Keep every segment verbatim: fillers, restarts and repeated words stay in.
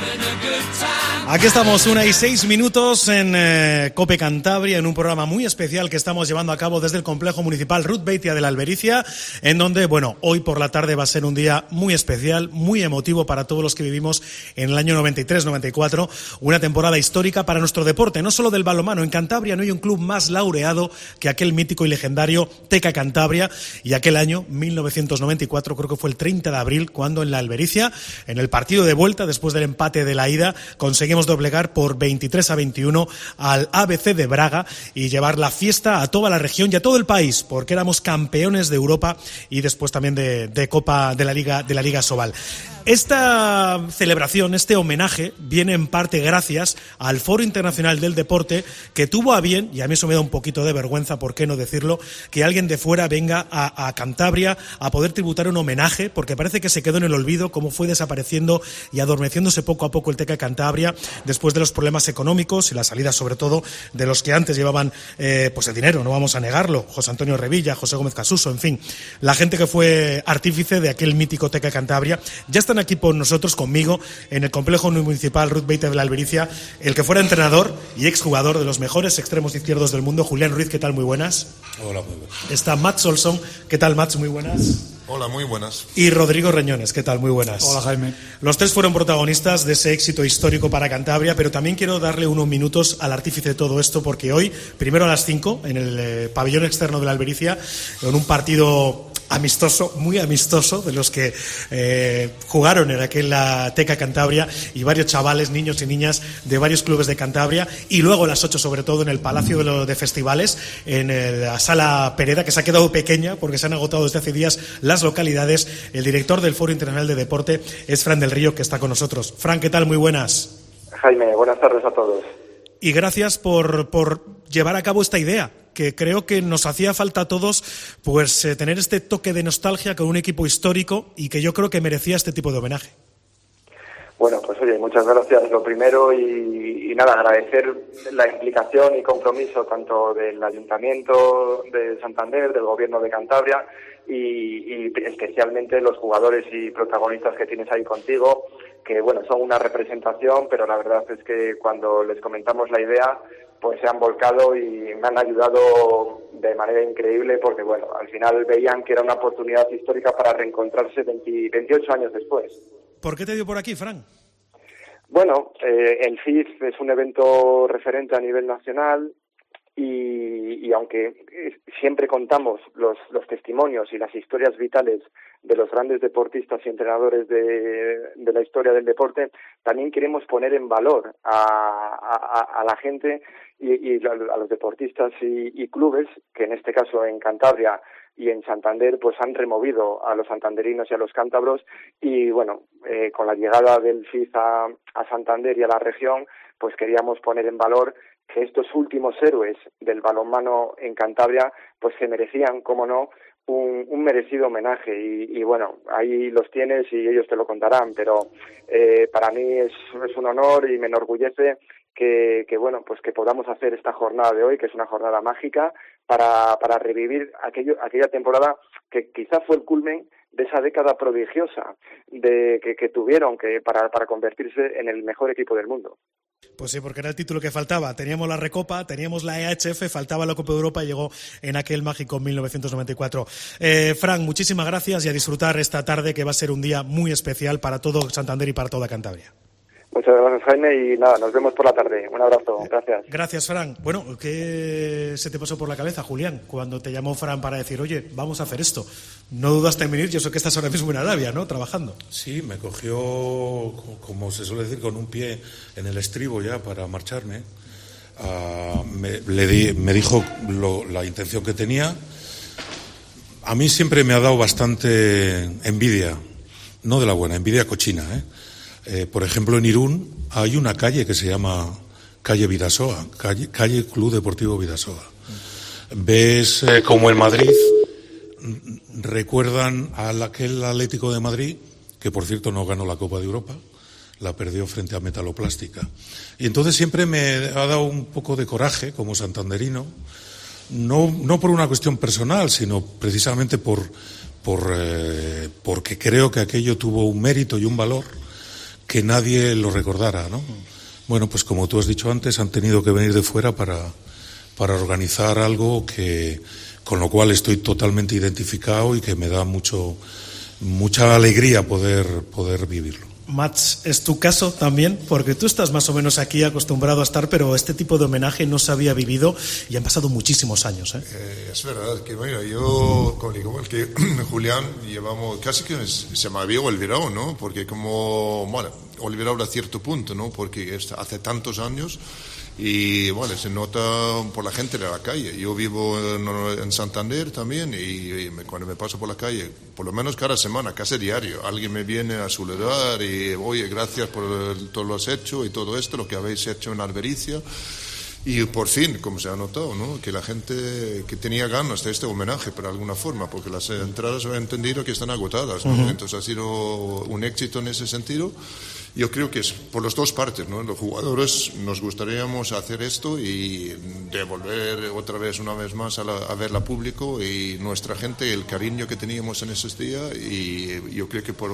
Aquí estamos, una y seis minutos en eh, COPE Cantabria, en un programa muy especial que estamos llevando a cabo desde el complejo municipal Ruth Beitia de la Albericia, en donde, bueno, hoy por la tarde va a ser un día muy especial, muy emotivo para todos los que vivimos en el año noventa y tres noventa y cuatro, una temporada histórica para nuestro deporte, no solo del balonmano. En Cantabria no hay un club más laureado que aquel mítico y legendario Teca Cantabria, y aquel año, mil novecientos noventa y cuatro, creo que fue el treinta de abril, cuando en la Albericia, en el partido de vuelta, después del empate de la ida, conseguimos doblegar por veintitrés a veintiuno al A B C de Braga y llevar la fiesta a toda la región y a todo el país, porque éramos campeones de Europa y después también de, de Copa de la Liga de la Liga Sobal. Esta celebración, este homenaje, viene en parte gracias al Foro Internacional del Deporte, que tuvo a bien, y a mí eso me da un poquito de vergüenza, por qué no decirlo, que alguien de fuera venga a, a Cantabria a poder tributar un homenaje, porque parece que se quedó en el olvido cómo fue desapareciendo y adormeciéndose poco a poco el Teca Cantabria después de los problemas económicos y la salida, sobre todo, de los que antes llevaban eh, pues el dinero, no vamos a negarlo, José Antonio Revilla, José Gómez Casuso, en fin, la gente que fue artífice de aquel mítico Teca Cantabria. Ya están aquí por nosotros, conmigo, en el complejo municipal Ruth Beitia de la Albericia, el que fuera entrenador y exjugador de los mejores extremos izquierdos del mundo, Julián Ruiz. ¿Qué tal? Muy buenas. Hola, muy buenas. Está Mats Olson. ¿Qué tal, Mats? Muy buenas. Hola, muy buenas. Y Rodrigo Reñones. ¿Qué tal? Muy buenas. Hola, Jaime. Los tres fueron protagonistas de ese éxito histórico para Cantabria, pero también quiero darle unos minutos al artífice de todo esto, porque hoy, primero a las cinco, en el eh, pabellón externo de la Albericia, en un partido amistoso, muy amistoso, de los que eh, jugaron en aquella Teca Cantabria, y varios chavales, niños y niñas de varios clubes de Cantabria, y luego a las ocho, sobre todo, en el Palacio de, lo, de Festivales, en el, la Sala Pereda, que se ha quedado pequeña porque se han agotado desde hace días las localidades. El director del Foro Internacional de Deporte es Fran del Río, que está con nosotros. Fran, ¿qué tal? Muy buenas. Jaime, buenas tardes a todos. Y gracias por, por llevar a cabo esta idea, que creo que nos hacía falta a todos, pues eh, tener este toque de nostalgia con un equipo histórico y que yo creo que merecía este tipo de homenaje. Bueno, pues oye, muchas gracias, lo primero, y, y nada, agradecer la implicación y compromiso tanto del Ayuntamiento de Santander, del Gobierno de Cantabria y, y especialmente los jugadores y protagonistas que tienes ahí contigo, que bueno, son una representación, pero la verdad es que cuando les comentamos la idea, pues se han volcado y me han ayudado de manera increíble, porque bueno, al final veían que era una oportunidad histórica para reencontrarse veinte, veintiocho años después. ¿Por qué te dio por aquí, Fran? Bueno, eh, el F I F es un evento referente a nivel nacional y, y aunque siempre contamos los, los testimonios y las historias vitales de los grandes deportistas y entrenadores de, de la historia del deporte, también queremos poner en valor a, a, a la gente y, y a los deportistas y, y clubes, que en este caso en Cantabria y en Santander pues han removido a los santanderinos y a los cántabros, y bueno, eh, con la llegada del F I F a, a Santander y a la región, pues queríamos poner en valor que estos últimos héroes del balonmano en Cantabria pues se merecían, como no, un, un merecido homenaje, y, y bueno, ahí los tienes y ellos te lo contarán, pero eh, para mí es, es un honor y me enorgullece que, que bueno, pues que podamos hacer esta jornada de hoy, que es una jornada mágica, para, para revivir aquello, aquella temporada que quizá fue el culmen de esa década prodigiosa de que, que tuvieron que para, para convertirse en el mejor equipo del mundo. Pues sí, porque era el título que faltaba. Teníamos la Recopa, teníamos la E H F, faltaba la Copa de Europa y llegó en aquel mágico mil novecientos noventa y cuatro. Eh, Fran, muchísimas gracias y a disfrutar esta tarde, que va a ser un día muy especial para todo Santander y para toda Cantabria. Muchas gracias, Jaime, y nada, nos vemos por la tarde. Un abrazo, gracias. Gracias, Fran. Bueno, ¿qué se te pasó por la cabeza, Julián, cuando te llamó Fran para decir, oye, vamos a hacer esto? No dudaste en venir, yo sé que estás ahora mismo en Arabia, ¿no?, trabajando. Sí, me cogió, como se suele decir, con un pie en el estribo ya para marcharme. Uh, me, le di, me dijo lo, la intención que tenía. A mí siempre me ha dado bastante envidia, no de la buena, envidia cochina, ¿eh? Eh, por ejemplo, en Irún hay una calle que se llama Calle Vidasoa, calle, calle Club Deportivo Vidasoa. Ves eh, como en Madrid recuerdan al aquel Atlético de Madrid, que por cierto no ganó la Copa de Europa, la perdió frente a Metaloplástica. Y entonces siempre me ha dado un poco de coraje como santanderino, no, no por una cuestión personal, sino precisamente por, por, eh, porque creo que aquello tuvo un mérito y un valor que que nadie lo recordara, ¿no? Bueno, pues como tú has dicho antes, han tenido que venir de fuera para, para organizar algo que, con lo cual estoy totalmente identificado y que me da mucho, mucha alegría poder, poder vivirlo. Mats, ¿es tu caso también? Porque tú estás más o menos aquí acostumbrado a estar, pero este tipo de homenaje no se había vivido y han pasado muchísimos años, ¿eh? Eh, es verdad, que bueno, yo, como digo, el que Julián, llevamos, casi que se me había olvidado, ¿no? Porque como, bueno, olvidado a cierto punto, ¿no? Porque hace tantos años y, bueno, se nota por la gente de la calle. Yo vivo en, en Santander también y, y me, cuando me paso por la calle, por lo menos cada semana, casi diario, alguien me viene a saludar y, oye, gracias por el, todo lo has hecho y todo esto, lo que habéis hecho en Albericia. Y por fin, como se ha notado, ¿no? Que la gente que tenía ganas de este homenaje, por alguna forma, porque las entradas he entendido que están agotadas, ¿no? Uh-huh. Entonces ha sido un éxito en ese sentido. Yo creo que es por las dos partes, ¿no? Los jugadores nos gustaríamos hacer esto y devolver otra vez, una vez más, a, la, a verla público y nuestra gente, el cariño que teníamos en esos días, y yo creo que por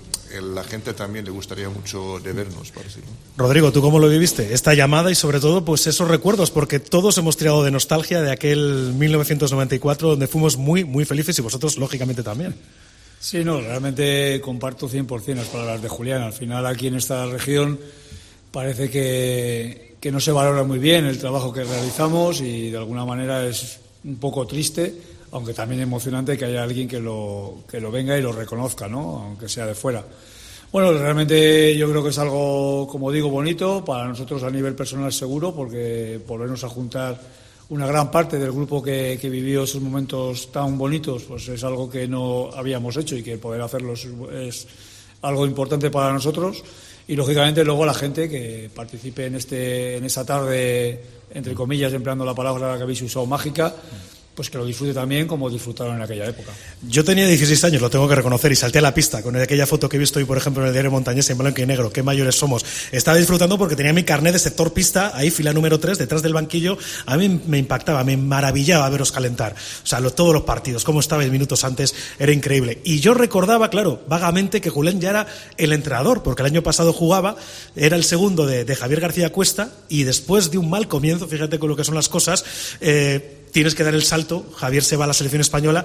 la gente también le gustaría mucho de vernos, parece, ¿no? Rodrigo, ¿tú cómo lo viviste? Esta llamada y sobre todo pues esos recuerdos, porque todos hemos tirado de nostalgia de aquel mil novecientos noventa y cuatro donde fuimos muy, muy felices y vosotros lógicamente también. Sí, no, realmente comparto cien por ciento las palabras de Julián. Al final aquí en esta región parece que, que no se valora muy bien el trabajo que realizamos y de alguna manera es un poco triste, aunque también emocionante que haya alguien que lo, que lo venga y lo reconozca, ¿no? Aunque sea de fuera. Bueno, realmente yo creo que es algo, como digo, bonito, para nosotros a nivel personal seguro, porque volvernos a juntar una gran parte del grupo que, que vivió esos momentos tan bonitos, pues es algo que no habíamos hecho y que poder hacerlo es, es algo importante para nosotros. Y lógicamente luego la gente que participe en este en esa tarde, entre comillas, empleando la palabra que habéis usado, mágica, pues que lo disfrute también como disfrutaron en aquella época. Yo tenía dieciséis años, lo tengo que reconocer, y salté a la pista con aquella foto que he visto hoy, por ejemplo, en el diario Montañés en blanco y negro. Qué mayores somos. Estaba disfrutando porque tenía mi carnet de sector pista, ahí fila número tres, detrás del banquillo. A mí me impactaba, me maravillaba veros calentar. O sea, lo, todos los partidos, cómo estabais minutos antes, era increíble. Y yo recordaba, claro, vagamente que Julián ya era el entrenador, porque el año pasado jugaba, era el segundo de, de Javier García Cuesta, y después de un mal comienzo, fíjate con lo que son las cosas, eh, tienes que dar el salto. Javier se va a la selección española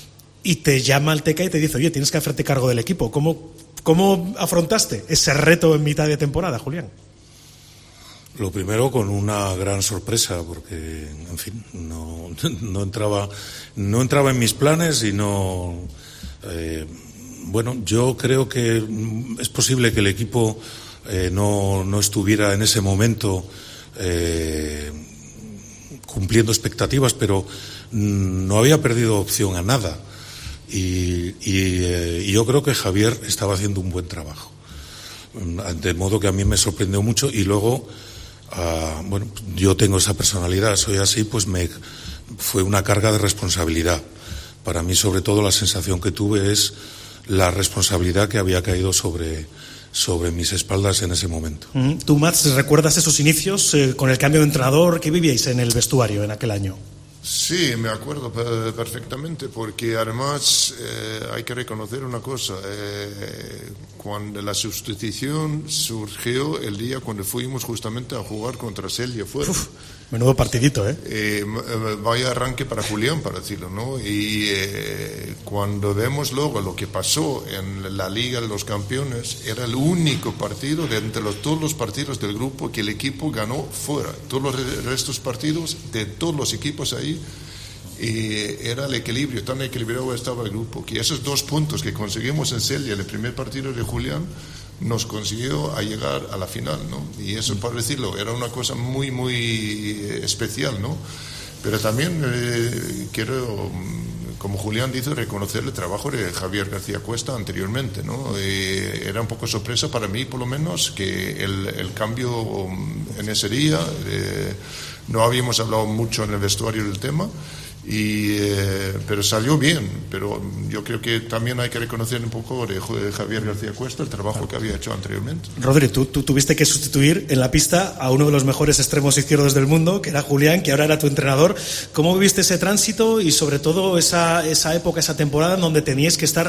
y te llama al Teca y te dice, oye, tienes que hacerte cargo del equipo. ¿Cómo, cómo afrontaste ese reto en mitad de temporada, Julián? Lo primero, con una gran sorpresa, porque, en fin, no, no entraba, no entraba en mis planes y no... Eh, bueno, yo creo que es posible que el equipo eh, no, no estuviera en ese momento eh, cumpliendo expectativas, pero no había perdido opción a nada. Y, y, eh, y yo creo que Javier estaba haciendo un buen trabajo. De modo que a mí me sorprendió mucho. Y luego, uh, bueno, yo tengo esa personalidad, soy así, pues me fue una carga de responsabilidad. Para mí, sobre todo, la sensación que tuve es la responsabilidad que había caído sobre... sobre mis espaldas en ese momento. Uh-huh. ¿Tú, Mats, recuerdas esos inicios eh, con el cambio de entrenador? ¿Qué vivíais en el vestuario en aquel año? Sí, me acuerdo perfectamente, porque además eh, hay que reconocer una cosa, eh, cuando la sustitución surgió el día cuando fuimos justamente a jugar contra Celia fuera. Uf, menudo partidito, ¿eh? eh vaya arranque para Julián, para decirlo, ¿no? Y eh, cuando vemos luego lo que pasó en la Liga de los Campeones, era el único partido de entre los, todos los partidos del grupo que el equipo ganó fuera. Todos los restos partidos de todos los equipos ahí, y era el equilibrio, tan equilibrado estaba el grupo, que esos dos puntos que conseguimos en Celia, el primer partido de Julián, nos consiguió a llegar a la final, ¿no? Y eso, para decirlo, era una cosa muy, muy especial, ¿no? Pero también eh, quiero, como Julián dice, reconocer el trabajo de Javier García Cuesta anteriormente, ¿no? Eh, era un poco sorpresa para mí, por lo menos, que el, el cambio en ese día, eh, no habíamos hablado mucho en el vestuario del tema, y eh, pero salió bien. Pero yo creo que también hay que reconocer un poco de Javier García Cuesta el trabajo que había hecho anteriormente. Rodri, tú, tú tuviste que sustituir en la pista a uno de los mejores extremos izquierdos del mundo, que era Julián, que ahora era tu entrenador. ¿Cómo viviste ese tránsito y sobre todo esa, esa época, esa temporada en donde teníais que estar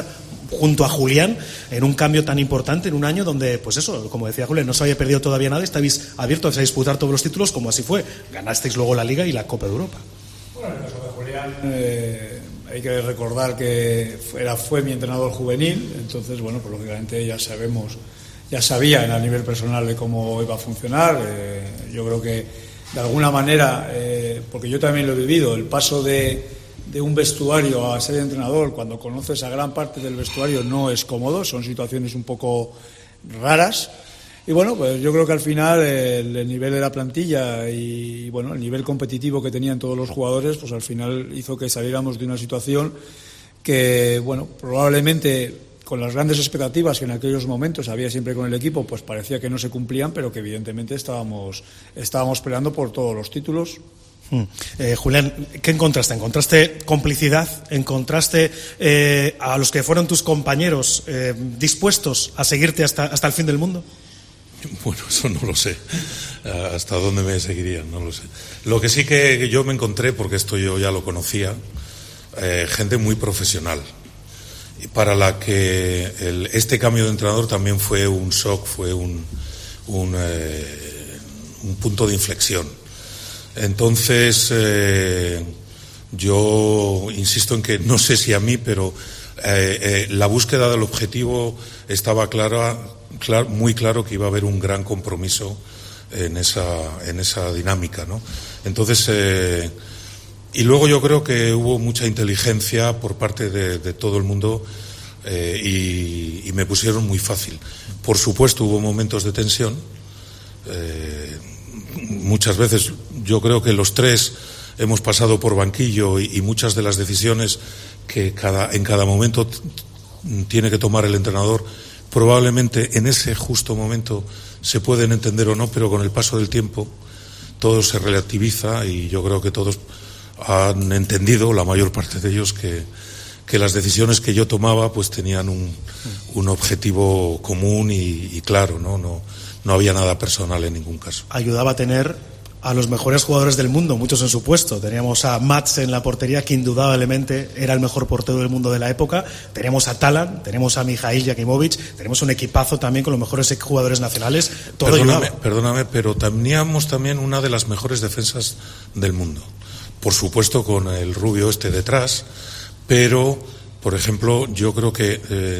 junto a Julián en un cambio tan importante, en un año donde, pues eso, como decía Julián, no se había perdido todavía nada, estabais abiertos a disputar todos los títulos, como así fue. Ganasteis luego la Liga y la Copa de Europa. Bueno, en el caso de Julián, eh, hay que recordar que era, fue mi entrenador juvenil, entonces, bueno, pues lógicamente ya sabemos, ya sabía a nivel personal de cómo iba a funcionar. Eh, yo creo que de alguna manera, eh, porque yo también lo he vivido, el paso de, de un vestuario a ser entrenador, cuando conoces a gran parte del vestuario, no es cómodo, son situaciones un poco raras. Y bueno, pues yo creo que al final el, el nivel de la plantilla y bueno, el nivel competitivo que tenían todos los jugadores, pues al final hizo que saliéramos de una situación que, bueno, probablemente con las grandes expectativas que en aquellos momentos había siempre con el equipo, pues parecía que no se cumplían, pero que evidentemente estábamos, estábamos peleando por todos los títulos. Hmm. Eh, Julián, ¿qué encontraste? ¿Encontraste complicidad? ¿Encontraste eh, a los que fueron tus compañeros eh, dispuestos a seguirte hasta, hasta el fin del mundo? Bueno, eso no lo sé. Hasta dónde me seguirían, no lo sé. Lo que sí que yo me encontré, porque esto yo ya lo conocía, eh, gente muy profesional, y para la que el, este cambio de entrenador también fue un shock, fue un, un, eh, un punto de inflexión. Entonces, eh, yo insisto en que no sé si a mí, pero eh, eh, la búsqueda del objetivo estaba clara, clar, muy claro que iba a haber un gran compromiso en esa, en esa dinámica, ¿no? Entonces, eh, y luego yo creo que hubo mucha inteligencia por parte de, de todo el mundo eh, y, y me pusieron muy fácil. Por supuesto, hubo momentos de tensión. Eh, muchas veces yo creo que los tres hemos pasado por banquillo y, y muchas de las decisiones que cada, en cada momento t- tiene que tomar el entrenador, probablemente en ese justo momento se pueden entender o no, pero con el paso del tiempo todo se relativiza y yo creo que todos han entendido, la mayor parte de ellos, que, que las decisiones que yo tomaba pues tenían un, un objetivo común y, y claro, ¿no? No, no había nada personal en ningún caso. Ayudaba a tener a los mejores jugadores del mundo, muchos en su puesto. Teníamos a Mats en la portería, que indudablemente era el mejor portero del mundo de la época. Teníamos a Talan, tenemos a Mijail Jakimovic, tenemos un equipazo también con los mejores jugadores nacionales. Todo perdóname, ayudaba. perdóname, pero teníamos también una de las mejores defensas del mundo. Por supuesto con el rubio este detrás, pero, por ejemplo, yo creo que eh,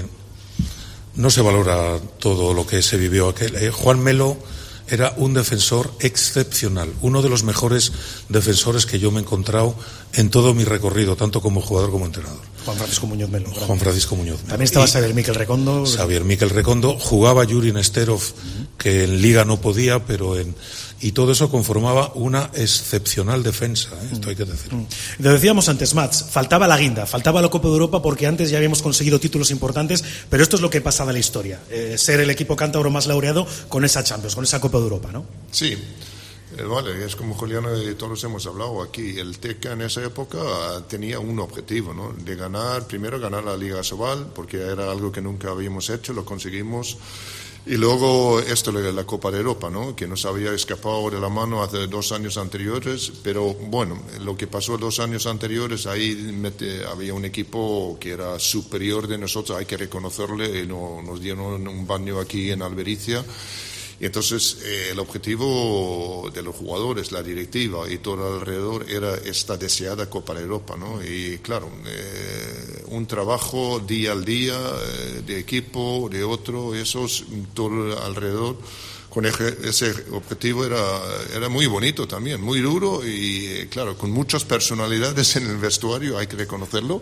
no se valora todo lo que se vivió aquel. Eh, Juan Melo era un defensor excepcional, uno de los mejores defensores que yo me he encontrado en todo mi recorrido, tanto como jugador como entrenador. Juan Francisco Muñoz Melo. Grande. Juan Francisco Muñoz Melo. También estaba Xavier Miquel Recondo. Xavier Miquel Recondo, jugaba Yuri Nesterov, uh-huh. que en Liga no podía, pero en... Y todo eso conformaba una excepcional defensa, ¿eh? Esto hay que decirlo. Mm. Lo decíamos antes, Mats, faltaba la guinda, faltaba la Copa de Europa porque antes ya habíamos conseguido títulos importantes, pero esto es lo que pasa de la historia, eh, ser el equipo cántabro más laureado con esa Champions, con esa Copa de Europa, ¿no? Sí. Eh, vale, es como Julián y todos hemos hablado aquí. El Teca en esa época tenía un objetivo, ¿no? De ganar, primero ganar la Liga Sobal, porque era algo que nunca habíamos hecho, lo conseguimos. Y luego esto de la Copa de Europa, ¿no? Que nos había escapado de la mano hace dos años anteriores, pero bueno, lo que pasó dos años anteriores, ahí mete, había un equipo que era superior de nosotros, hay que reconocerle, y no, nos dieron un baño aquí en Albericia. Y entonces eh, el objetivo de los jugadores, la directiva y todo alrededor era esta deseada Copa de Europa, ¿no? Y claro, eh, un trabajo día al día eh, de equipo, de otro, esos, todo alrededor, con ese objetivo era, era muy bonito también, muy duro y claro, con muchas personalidades en el vestuario, hay que reconocerlo,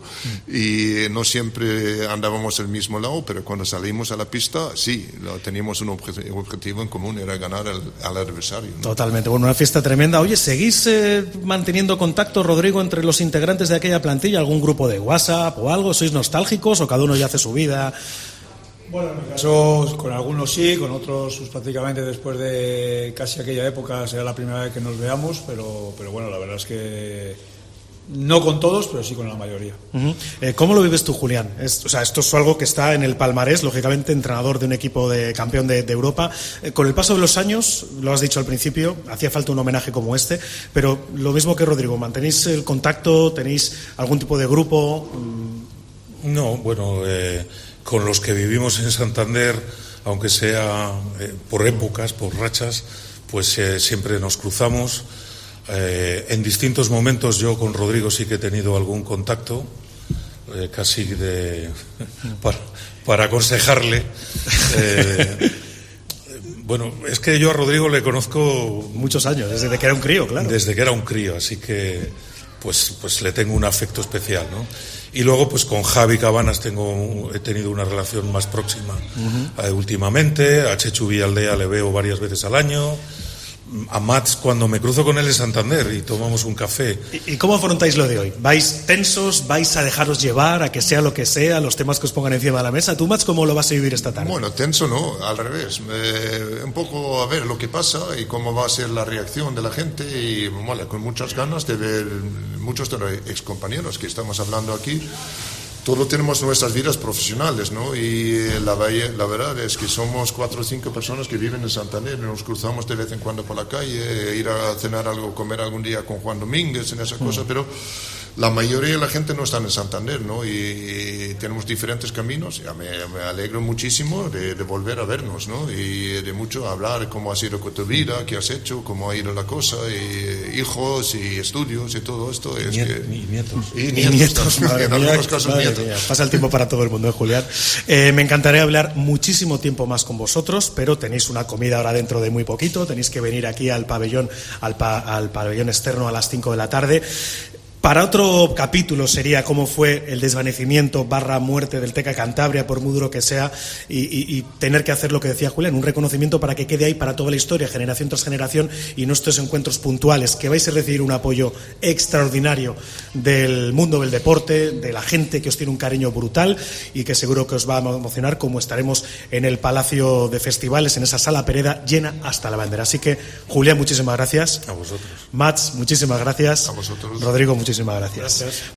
y no siempre andábamos al mismo lado, pero cuando salimos a la pista, sí, teníamos un objetivo en común, era ganar al, al adversario, ¿no? Totalmente, bueno, una fiesta tremenda. Oye, ¿seguís eh, manteniendo contacto, Rodrigo, entre los integrantes de aquella plantilla? ¿Algún grupo de WhatsApp o algo? ¿Sois nostálgicos o cada uno ya hace su vida? Bueno, en mi caso, con algunos sí, con otros pues, prácticamente después de casi aquella época será la primera vez que nos veamos, pero, pero bueno, la verdad es que no con todos, pero sí con la mayoría. Uh-huh. Eh, ¿Cómo lo vives tú, Julián? Es, o sea, esto es algo que está en el palmarés, lógicamente, entrenador de un equipo de campeón de, de Europa. Eh, con el paso de los años, lo has dicho al principio, hacía falta un homenaje como este, pero lo mismo que Rodrigo, ¿mantenéis el contacto? ¿Tenéis algún tipo de grupo? No, bueno... Eh... con los que vivimos en Santander, aunque sea eh, por épocas, por rachas, pues eh, siempre nos cruzamos. Eh, en distintos momentos yo con Rodrigo sí que he tenido algún contacto, eh, casi de para, para aconsejarle. Eh, bueno, es que yo a Rodrigo le conozco muchos años, desde que era un crío, claro. Desde que era un crío, así que pues, pues le tengo un afecto especial, ¿no? Y luego, pues con Javi Cabanas tengo, he tenido una relación más próxima uh-huh. eh, últimamente. A Chechu Villaldea le veo varias veces al año. A Mats, cuando me cruzo con él en Santander y tomamos un café. ¿Y, y cómo afrontáis lo de hoy? ¿Vais tensos? ¿Vais a dejaros llevar a que sea lo que sea, los temas que os pongan encima de la mesa? ¿Tú, Mats, cómo lo vas a vivir esta tarde? Bueno, tenso no, al revés. Eh, un poco a ver lo que pasa y cómo va a ser la reacción de la gente y bueno, con muchas ganas de ver muchos de los excompañeros que estamos hablando aquí. Todos tenemos nuestras vidas profesionales, ¿no? Y la, la verdad es que somos cuatro o cinco personas que viven en Santander, nos cruzamos de vez en cuando por la calle, ir a cenar algo, comer algún día con Juan Domínguez, en esa cosa, mm. pero la mayoría de la gente no está en Santander, ¿no? Y, y tenemos diferentes caminos. Ya me, me alegro muchísimo de, de volver a vernos, ¿no? Y de mucho hablar cómo ha sido con tu vida, qué has hecho, cómo ha ido la cosa, y hijos y estudios y todo esto. Es Niet, que, y nietos. Y nietos, y nietos madre, en algunos casos madre nietos. Mía, pasa el tiempo para todo el mundo, ¿eh, Julián? Eh, me encantaría hablar muchísimo tiempo más con vosotros, pero tenéis una comida ahora dentro de muy poquito, tenéis que venir aquí al pabellón, al, pa, al pabellón externo a las cinco de la tarde. Para otro capítulo sería cómo fue el desvanecimiento barra muerte del T K Cantabria, por muy duro que sea, y, y, y tener que hacer lo que decía Julián, un reconocimiento para que quede ahí para toda la historia, generación tras generación, y no estos encuentros puntuales, que vais a recibir un apoyo extraordinario del mundo del deporte, de la gente que os tiene un cariño brutal y que seguro que os va a emocionar, como estaremos en el Palacio de Festivales, en esa sala Pereda llena hasta la bandera. Así que, Julián, muchísimas gracias. A vosotros. Mats, muchísimas gracias. A vosotros. Rodrigo, muchísimas gracias. Gracias.